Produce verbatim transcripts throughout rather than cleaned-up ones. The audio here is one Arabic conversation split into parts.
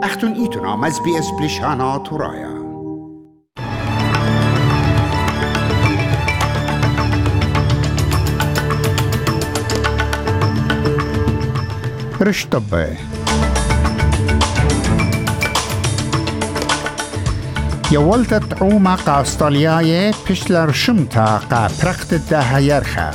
أختن إيتنا مز بي اس بلشانا ترايا رش طبي يولت تعوما قا استرالياي بشلر شمتا قا برقت الداها يرخا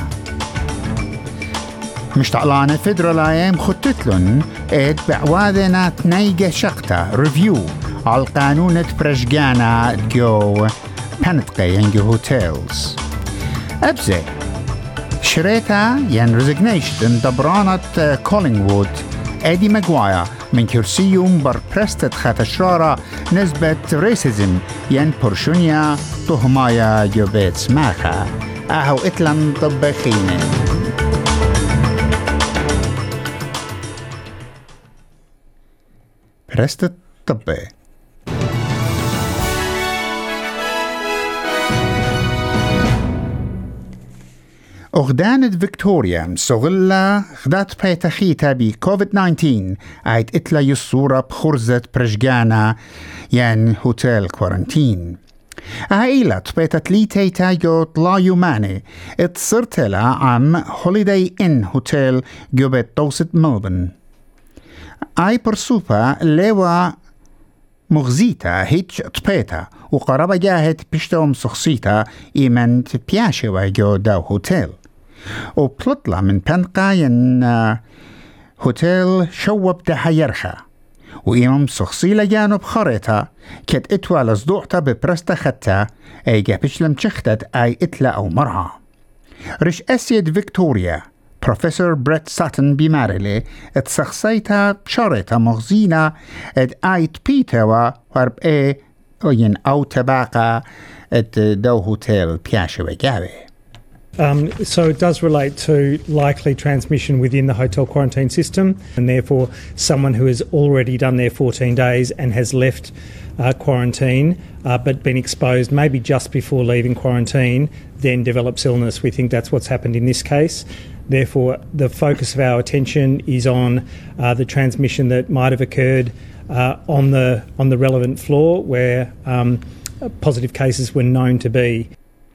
مشتعلانة فدرالايم خطتلن اد بعواذنا تنيجة شقتا ريفيو على القانون برشجانا جو بانتقي ينجي هوتيلز أبزي شريتا ين ريزيجنيشن دبرانة كولينغوود ايدي ماغوايا من كرسيوم بر برستت خاتشرارة نسبة ريسيزم ين برشونيا تهمايا جوبيت سماخا اهو اتلن طبخيني برستت طبي أغدانة فيكتوريا مسغلة خدات بيتخيتا بي كوفيد تسعة عشر عيد إتلا يصورة بخرزة برشجانا ين هوتيل كورنتين عائلة بيتت لي تيتا جو طلا يوماني اتصرتلا عم هوليداي إن هوتيل جو بيت توسط ملبن اي برسوبا لوا مغزيتا هيتش تبيتا وقرابة جاهت بشتوم سخصيتا إيمن تبياشوا جو داو هوتيل وبلطلة من بنقا ين هوتيل شوب دها يرخا وإيمم سخصي لجانب خريطة كت اتوى لصدوعتا ببرستا خطا اي جابش لم تشختت اي اتلا او مرعى رش اسيد فيكتوريا بروفيسور بريت ساتن بمارلي اتسخصيتا بشارتا مغزينا اد ايت بيتوا وارب اي ين او تباقا ات دو هوتيل بياشا وجاوي. Um, so it does relate to likely transmission within the hotel quarantine system, and therefore someone who has already done their fourteen days and has left uh, quarantine uh, but been exposed maybe just before leaving quarantine then develops illness. We think that's what's happened in this case. Therefore, the focus of our attention is on uh, the transmission that might have occurred uh, on the on the relevant floor where um, positive cases were known to be.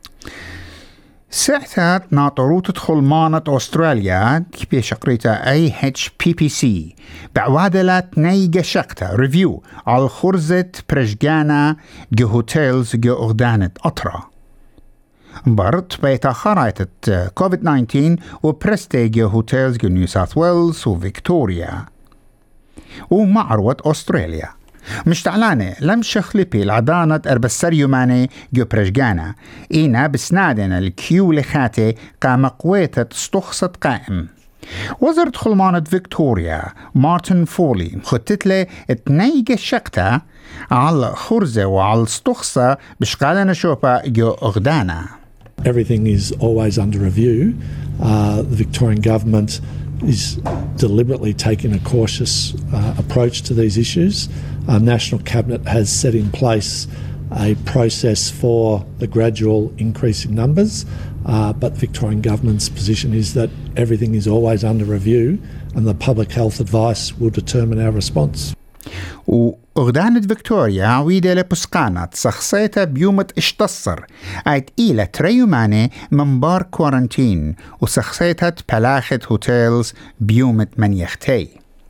ساعتها ناطرو تدخل مانة أستراليا كبير شقريتا اي اتش بي بي سي بعوادلات نيجا شقتا ريفيو على خرزة برشجانا جو هوتيلز جو أغدانة أطرا برت بيتا خرايطة كوفيد تسعة عشر وبرستي جو هوتيلز جو نيو ساوث ويلز وفيكتوريا ومعروة أستراليا مشتعلانة لم شخلي بي العدانة أربسر يوماني جو برشجانا إينا بسنادنا الكيو لخاتي قام قويتة استخصت قائم وزارة خلمانة فيكتوريا مارتن فولي مخطتله اتنيجة شقتا على خرزة وعلى استخصة بشقالنا شوبا جو أغدانا. Everything is always under review. Uh, the Victorian government is deliberately taking a cautious uh, approach to these issues. Our National Cabinet has set in place a process for the gradual increase in numbers, uh, but the Victorian Government's position is that everything is always under review and the public health advice will determine our response. وأغدانة فيكتوريا عويدة لبسقانة سخصيتها بيومة اشتصر عيد إيلة تريوماني من بار كورنتين وسخصيتها بلاخة هوتيلز بيومة من يختي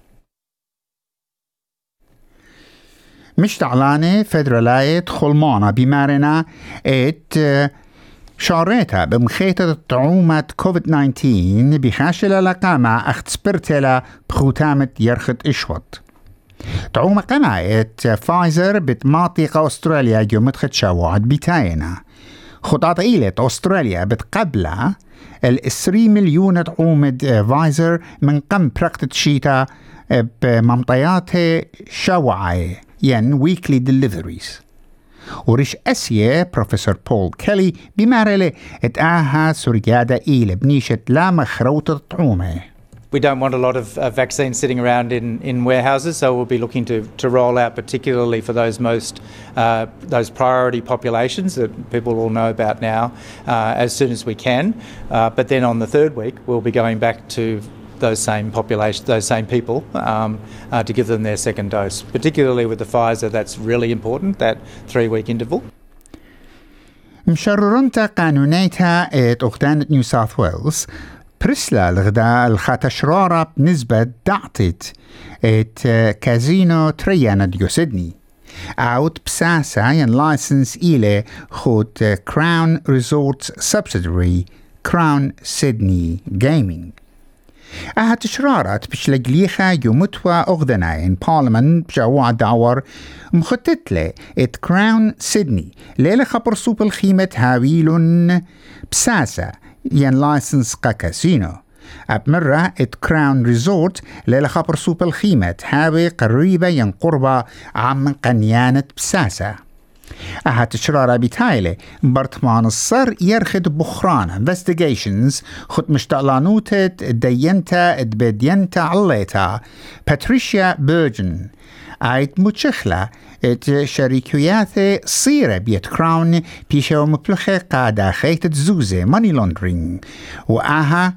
مش تعلانة فدرالاية خلمانة بمارنا ات شاريتها بمخيطة الطعومة كوفيد تسعة عشر بخاشلة لقامة اختسبرتلا بخوتامة يرخت اشوط تعوم قناة فايزر بتماطيق أستراليا جو مدخد شواعد بتاينا خطاط إيلة أستراليا بتقبلها الإسري مليون تعومد فايزر من قم برقت شيتا بممطيات شواعي ين ويكلي ديليفريز ورش أسيا بروفيسور بول كيلي بمارلي اتآها سرقادة إيلة بنيشة لا مخروطة الطعومة. We don't want a lot of uh, vaccines sitting around in, in warehouses, so we'll be looking to, to roll out particularly for those most uh, those priority populations that people will know about now uh, as soon as we can. Uh, but then on the third week, we'll be going back to those same population, those same people, um, uh, to give them their second dose. Particularly with the Pfizer, that's really important, that three-week interval. مشررنتا قانونيتها ات أغدانة نيو ساوث ويلز برسلا الغداء الخاتشرارة بنسبة دعطت ات كازينو تريانا ديو سيدني اوت بساسا ين لايسنس إلي خود كراون ريزورتس سبسيدري كراون سيدني جيمينج. أها تشرارات بشلقليخا يومتوا أغدناين بارلمان بجاوع دعور مخطط ات كراون سيدني ليلة خبر سوب الخيمة هاويلون بساسا ين لايسنس قا كاسينو أبمرة ات كراون ريزورت ليلة خبر سوب الخيمة هاوي قريبة ين قربة عم قنيانة بساسا. أها تشرارة بتايلة برطمان الصر يرخد بخران investigations خد مشتغلانوتة دينتا ادبدينتا عليتا باتريشيا بيرجن ايت متشخلة ات شركيات صيرة بيت كراون بيشو مبلخة قادة خيطة زوزة ماني لوندرينج وآها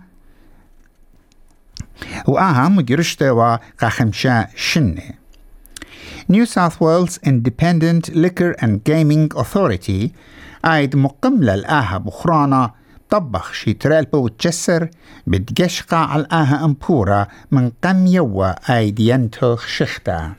وآها مجرشتة وقاخمشا شنة. New South Wales Independent Liquor and Gaming Authority عايد مقملة الآها بخرانا طبخ شي ترالبة وتجسر بتقشقة على الآها أمبورة من قم يوا عايد ينتخ شختا.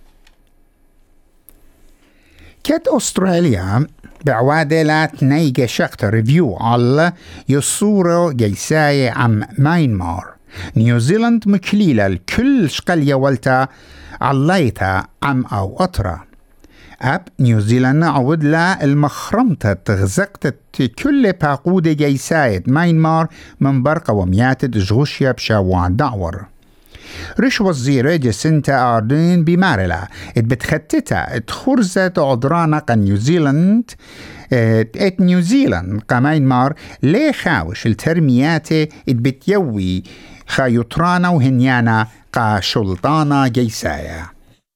كت أستراليا بعوادة لا تنيجة شختا ريفيو على يصورو جيساية عم ماينمار. نيوزيلند مكليلة الكل شقل يولتا عليتا عم أو أطرة. أب نيوزيلند عود لا المخرمتة تغزقت كل باقودة جيسايد ماينمار من برقة ومياتة جغوشيا بشاوع دعور. رش وزيرة جسنتا آردين بمارلا اتبتختتا اتخرزة عدرانا قا نيوزيلند ات نيوزيلند قا ماينمار ليه خاوش الترميات اتبتيوي خايطرانا وهنيانا قا شلطانا جيسايا.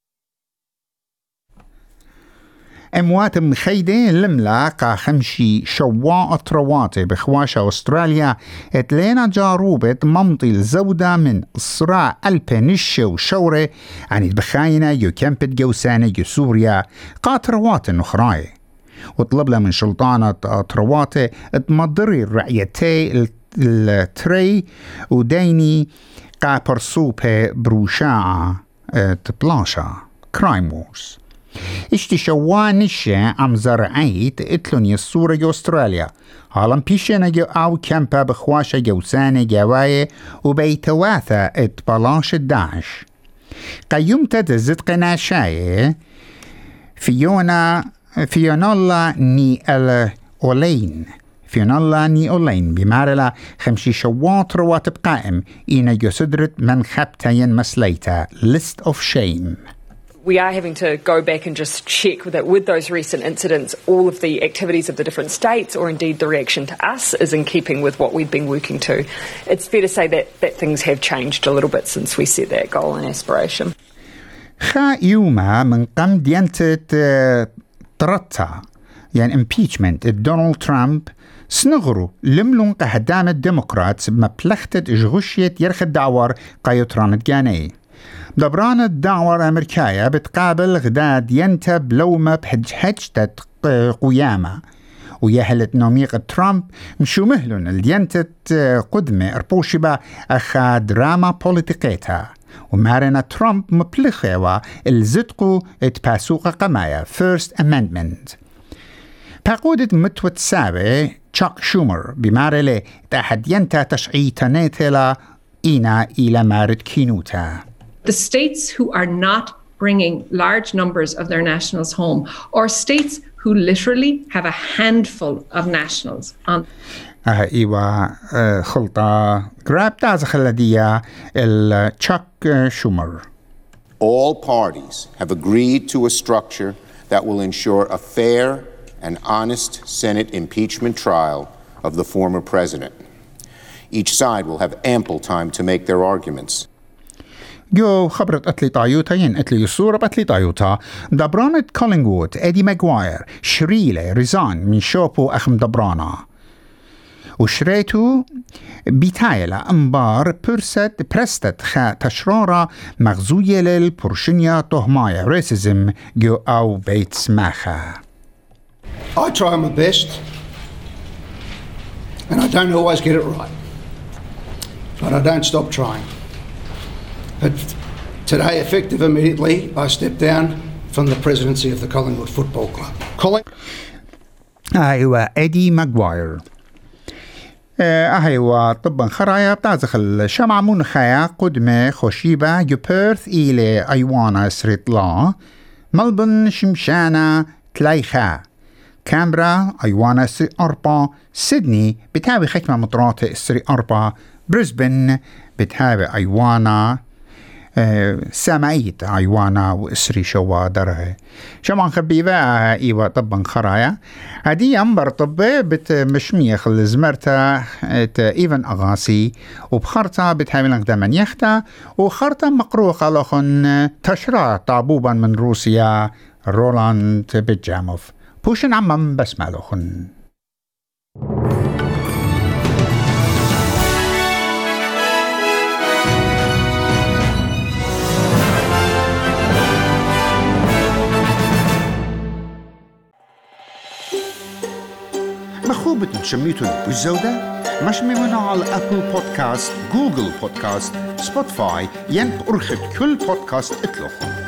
أموات مخيدة لملا قا خمشي شواء رواتي بخواشة أستراليا اتلينا جاروبة ممطي الزودة من صراع البنش وشورة عن البخاينة يو كامبت جوسانة يو سوريا قا تروات نخراي وطلب لها من شلطانة ترواتي اتمضري الرعيتي التري وديني قا برسوبة بروشاعة تبلاشا كرايم وورز. اشتي شوانشة عم زرعيت اتلوني الصورة جو استراليا هالم بيشينا جو او كامبا بخواشة جوسانة جواية وبيتواثا اتبلاش الداعش. قيمتا تزد قناشاية فيونا فيونولا ني الأولين فيونولا ني أولين بمارلا خمشي شوات رواتب قائم إينا جسدرت من خبتين مسليتا list of shame. We are having to go back and just check that with those recent incidents, all of the activities of the different states or indeed the reaction to us is in keeping with what we've been working to. It's fair to say that, that things have changed a little bit since we set that goal and aspiration. خا يوما من قم ديانتة ترطا يعني impeachment دونالد ترامب سنغرو لملون قهدام الديمقراطس بمبلغتة جغشية يرخد دعوار قايطرانة جاني. دبران الدعوة الأمريكية بتقابل غداد ينتب لومة بحجحجتة قيامة ويهلت نوميق ترامب مشو مهلون الينتة قدمة اربوشبة أخا دراما بوليتيقيتها ومارنا ترامب مبلغة الزدقو اتباسوق قمايا First Amendment. باقودة متوت سابة تشاك شومر بمارلة تحد ينتا تشعيتانيتلا إينا إلى مارد كينوتا. The states who are not bringing large numbers of their nationals home, or states who literally have a handful of nationals on. آه إيوا خلطة غراب تازا خلدية التشاك شومر. All parties have agreed to a structure that will ensure a fair and honest Senate impeachment trial of the former president. Each side will have ample time to make their arguments. جو خبرت أتلي طايوتا ين أتلي الصورة بأتلي طايوتا دبرانة كولينغوود إدي ماغواير شريلة ريزان من شوبو أخم دبرانا وشريتو بتايلا أنبار برست برستت خا تشرارة مغزوية للبرشنيا طهمايا ريسيزم جو أو بيت سماخا. I try my best and I don't always get it right, but I don't stop trying. But today, effective immediately, I step down from the presidency of the Collingwood Football Club. Colling- أيوة إيدي ماغواير. أيوة طبعا خرايا بتعزخ الشمع منخايا قدمة خوشيبة يبيرث إلى أيوانا سريطلا ملبن شمشانا تلايخا كامبرا أيوانا سري أربا سيدني بتابي ختمة مطرات سري أربا بريسبن بتابي أيوانا أه سامعيت أيوانا وإسري شوا درها شمان خبيبة إيوة طبا خرايا هدي أمبر طبة بتمشميخ الزمرتا إيفن أغاسي وبخرطة بتحامل قداما يختا وخرطة مقروخة لخن تشرع طابوبا من روسيا رولاند بجاموف بوشن عمم بسمع لخن. مخوبة شميتون بالزودة مش ممنوع على أبل بودكاست جوجل بودكاست سبوتفاي ين أرخد كل بودكاست اطلق